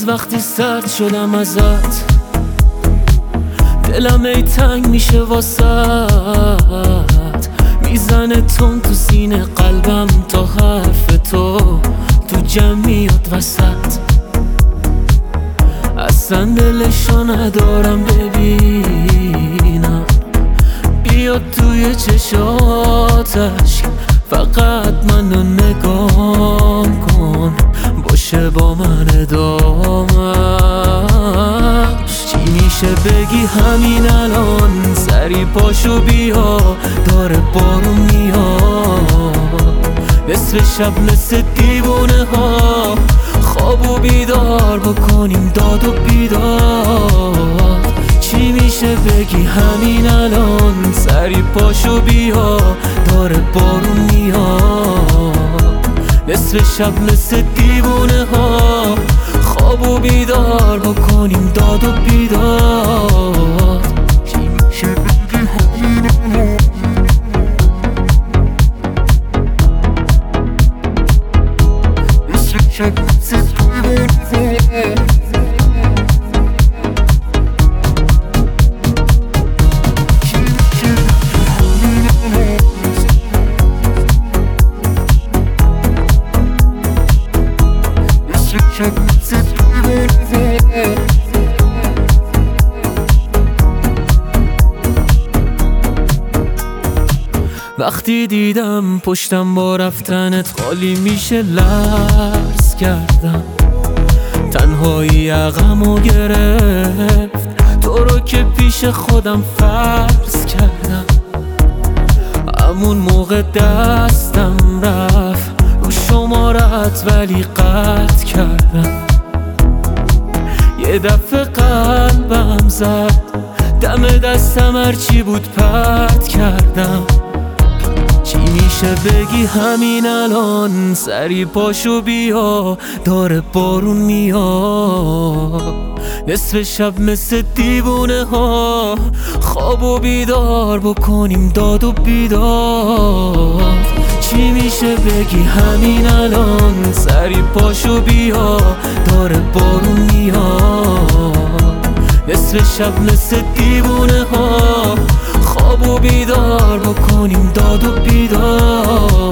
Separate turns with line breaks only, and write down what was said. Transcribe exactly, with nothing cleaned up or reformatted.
از وقتی سرد شدم ازت، دلم ای تنگ میشه واسط، میزنه تون تو سینه قلبم تا حرف تو تو جمع میاد وسط. اصلا دلشو ندارم ببینم، بیاد توی چشاتش، فقط منو نگاه کن، باشه با من ادامش. چی میشه بگی همین الان، سری پاشو بیا، داره بارون میاد، نصف شب مثل دیوونه ها خواب و بیدار بکنیم داد و بیداد. چی میشه بگی همین الان، سری پاشو بیا، داره بارون میاد، نصف شب مثل دیوونه ها خواب و بیدار بکنیم داد و بیداد. چی میشه بگی همین الان، نصف شب مثل دیوونه وقتی دیدم پشتم با رفتنت خالی میشه لرز کردم، تنهایی عقمو گرفت، تو رو که پیش خودم فرض کردم. همون موقع دستم رفت رو شمارت ولی قطع کردم، یه دفعه قلبم زد، دم دستم هرچی بود پرت کردم. چی میشه بگی همین الان، سری پاشو بیا، داره بارون میاد، نصف شب مثل دیوونه ها خواب و بیدار بکنیم داد و بیداد. چی میشه بگی همین الان، سری پاشو بیا، داره بارون میاد، نصف شب مثل دیوونه ها خواب و بیدار بکنیم داد و بیدار.